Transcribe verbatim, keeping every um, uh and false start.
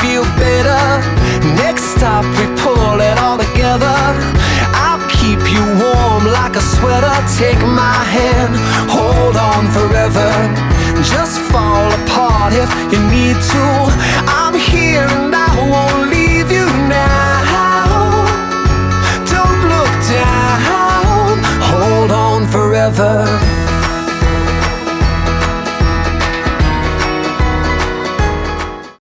feel better. Next stop, we pull it all together. I'll keep you warm like a sweater. Take my hand, hold on forever. Just fall apart if you need to. I'm here and I won't leave you now. Don't look down, hold on forever.